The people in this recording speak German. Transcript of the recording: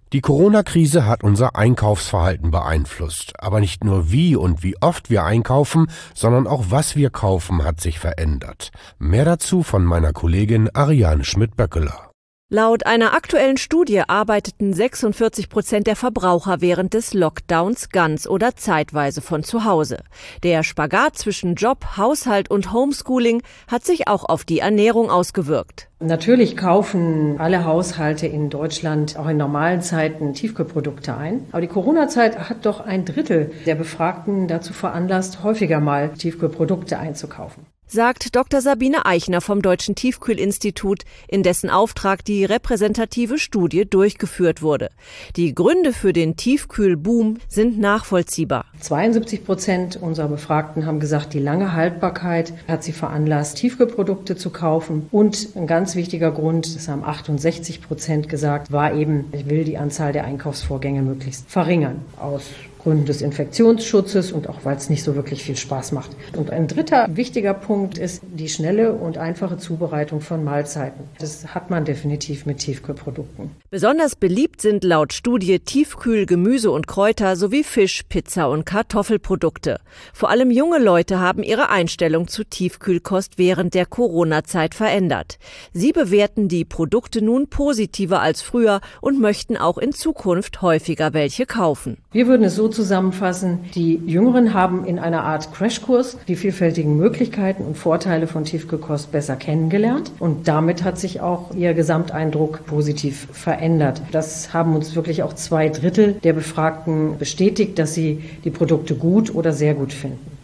Die Corona-Krise hat unser Einkaufsverhalten beeinflusst. Aber nicht nur wie und wie oft wir einkaufen, sondern auch was wir kaufen, hat sich verändert. Mehr dazu von meiner Kollegin Ariane Schmidt-Böckeler. Laut einer aktuellen Studie arbeiteten 46% der Verbraucher während des Lockdowns ganz oder zeitweise von zu Hause. Der Spagat zwischen Job, Haushalt und Homeschooling hat sich auch auf die Ernährung ausgewirkt. Natürlich kaufen alle Haushalte in Deutschland auch in normalen Zeiten Tiefkühlprodukte ein. Aber die Corona-Zeit hat doch 1/3 der Befragten dazu veranlasst, häufiger mal Tiefkühlprodukte einzukaufen. Sagt Dr. Sabine Eichner vom Deutschen Tiefkühlinstitut, in dessen Auftrag die repräsentative Studie durchgeführt wurde. Die Gründe für den Tiefkühlboom sind nachvollziehbar. 72% unserer Befragten haben gesagt, die lange Haltbarkeit hat sie veranlasst, Tiefkühlprodukte zu kaufen. Und ein ganz wichtiger Grund, das haben 68% gesagt, war eben, ich will die Anzahl der Einkaufsvorgänge möglichst verringern. Aus Gründen des Infektionsschutzes und auch, weil es nicht so wirklich viel Spaß macht. Und ein dritter wichtiger Punkt ist die schnelle und einfache Zubereitung von Mahlzeiten. Das hat man definitiv mit Tiefkühlprodukten. Besonders beliebt sind laut Studie Tiefkühl, Gemüse und Kräuter sowie Fisch, Pizza und Kartoffelprodukte. Vor allem junge Leute haben ihre Einstellung zu Tiefkühlkost während der Corona-Zeit verändert. Sie bewerten die Produkte nun positiver als früher und möchten auch in Zukunft häufiger welche kaufen. Wir würden es so zusammenfassen, die Jüngeren haben in einer Art Crashkurs die vielfältigen Möglichkeiten und Vorteile von Tiefkühlkost besser kennengelernt und damit hat sich auch ihr Gesamteindruck positiv verändert. Das haben uns wirklich auch 2/3 der Befragten bestätigt, dass sie die Produkte gut oder sehr gut finden.